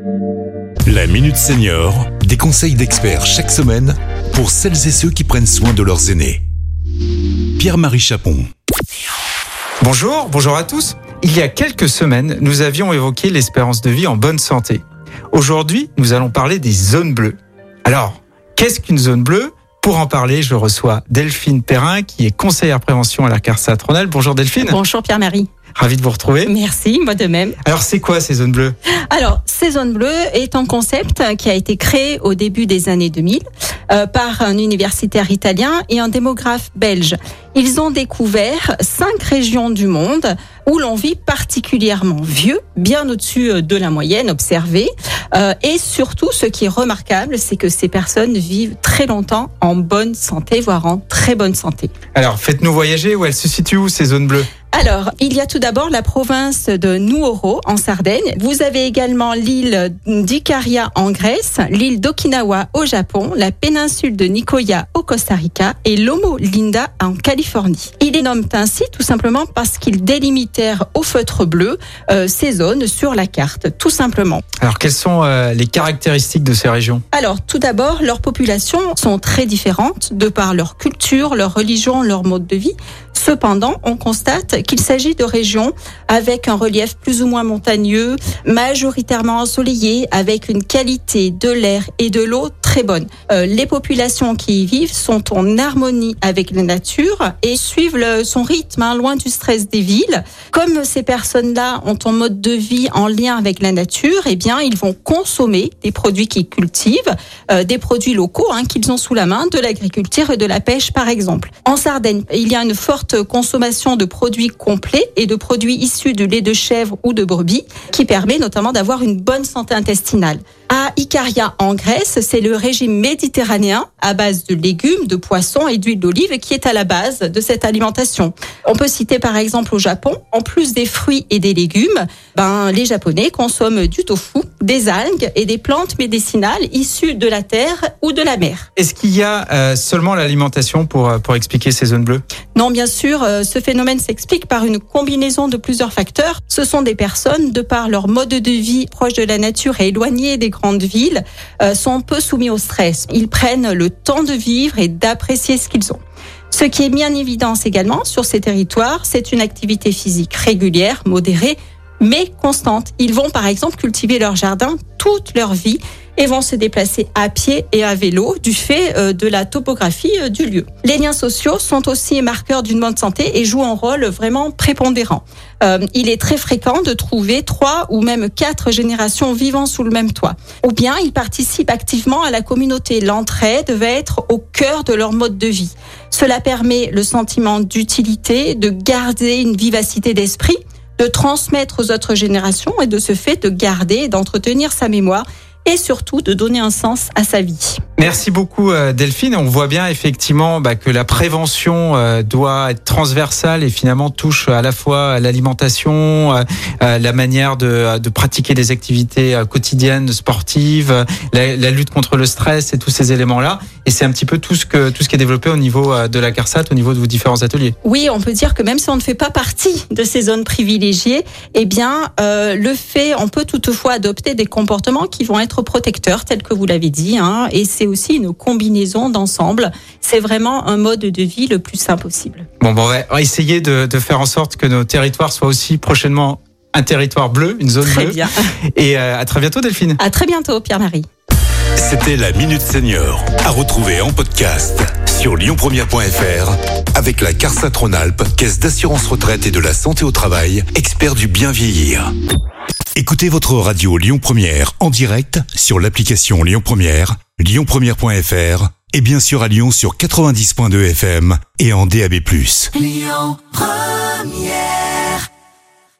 La Minute Senior, des conseils d'experts chaque semaine pour celles et ceux qui prennent soin de leurs aînés. Pierre-Marie Chapon. Bonjour à tous. Il y a quelques semaines, nous avions évoqué l'espérance de vie en bonne santé. Aujourd'hui, nous allons parler des zones bleues. Alors, qu'est-ce qu'une zone bleue ? Pour en parler, je reçois Delphine Perrin, qui est conseillère prévention à la CARSAT Rhône-Alpes. Bonjour Delphine. Bonjour Pierre-Marie. Ravi de vous retrouver. Merci, moi de même. Alors, c'est quoi ces zones bleues ? Alors, ces zones bleues est un concept qui a été créé au début des années 2000 par un universitaire italien et un démographe belge. Ils ont découvert 5 régions du monde où l'on vit particulièrement vieux, bien au-dessus de la moyenne observée. Et surtout, ce qui est remarquable, c'est que ces personnes vivent très longtemps en bonne santé, voire en très bonne santé. Alors, faites-nous voyager. Où elles se situent où ces zones bleues ? Alors, il y a tout d'abord la province de Nuoro en Sardaigne. Vous avez également l'île d'Ikaria en Grèce, l'île d'Okinawa au Japon, la péninsule de Nicoya au Costa Rica et Lomo Linda en Californie. Ils les nomment ainsi tout simplement parce qu'ils délimitèrent au feutre bleu ces zones sur la carte, tout simplement. Alors, quelles sont les caractéristiques de ces régions ? Alors, tout d'abord, leurs populations sont très différentes de par leur culture, leur religion, leur mode de vie. Cependant, on constate qu'il s'agit de régions avec un relief plus ou moins montagneux, majoritairement ensoleillé, avec une qualité de l'air et de l'eau très bonne. Les populations qui y vivent sont en harmonie avec la nature et suivent son rythme, loin du stress des villes. Comme ces personnes-là ont un mode de vie en lien avec la nature, eh bien, ils vont consommer des produits qu'ils cultivent, des produits locaux qu'ils ont sous la main, de l'agriculture et de la pêche, par exemple. En Sardaigne, il y a une forte consommation de produits complets et de produits issus du lait de chèvre ou de brebis, qui permet notamment d'avoir une bonne santé intestinale. À Ikaria, en Grèce, c'est le régime méditerranéen à base de légumes, de poissons et d'huile d'olive qui est à la base de cette alimentation. On peut citer par exemple au Japon, en plus des fruits et des légumes, les Japonais consomment du tofu, des algues et des plantes médicinales issues de la terre ou de la mer. Est-ce qu'il y a seulement l'alimentation pour expliquer ces zones bleues ? Non, bien sûr, ce phénomène s'explique par une combinaison de plusieurs facteurs. Ce sont des personnes, de par leur mode de vie proche de la nature et éloignées des grandes villes, sont peu soumis au stress. Ils prennent le temps de vivre et d'apprécier ce qu'ils ont. Ce qui est mis en évidence également sur ces territoires, c'est une activité physique régulière, modérée, mais constante. Ils vont par exemple cultiver leur jardin toute leur vie et vont se déplacer à pied et à vélo du fait de la topographie du lieu. Les liens sociaux sont aussi marqueurs d'une bonne santé et jouent un rôle vraiment prépondérant. Il est très fréquent de trouver 3 ou même 4 générations vivant sous le même toit. Ou bien ils participent activement à la communauté. L'entraide va être au cœur de leur mode de vie. Cela permet le sentiment d'utilité, de garder une vivacité d'esprit, de transmettre aux autres générations et de ce fait de garder et d'entretenir sa mémoire et surtout de donner un sens à sa vie. Merci beaucoup Delphine. On voit bien effectivement que la prévention doit être transversale et finalement touche à la fois à l'alimentation, la manière de pratiquer des activités quotidiennes, sportives, la lutte contre le stress et tous ces éléments-là. Et c'est un petit peu tout ce qui est développé au niveau de la CARSAT, au niveau de vos différents ateliers. Oui, on peut dire que même si on ne fait pas partie de ces zones privilégiées, on peut toutefois adopter des comportements qui vont être protecteurs, tels que vous l'avez dit, et c'est aussi une combinaison d'ensemble. C'est vraiment un mode de vie le plus sain possible. On va essayer de faire en sorte que nos territoires soient aussi prochainement un territoire bleu, une zone bleue. Très bien. Et à très bientôt Delphine. À très bientôt Pierre-Marie. C'était la Minute Senior, à retrouver en podcast sur lyonpremière.fr avec la CARSAT Rhône-Alpes, Caisse d'assurance retraite et de la santé au travail, expert du bien vieillir. Écoutez votre radio Lyon Première en direct sur l'application Lyon Première, lyonpremière.fr et bien sûr à Lyon sur 90.2 FM et en DAB+. Lyon Première.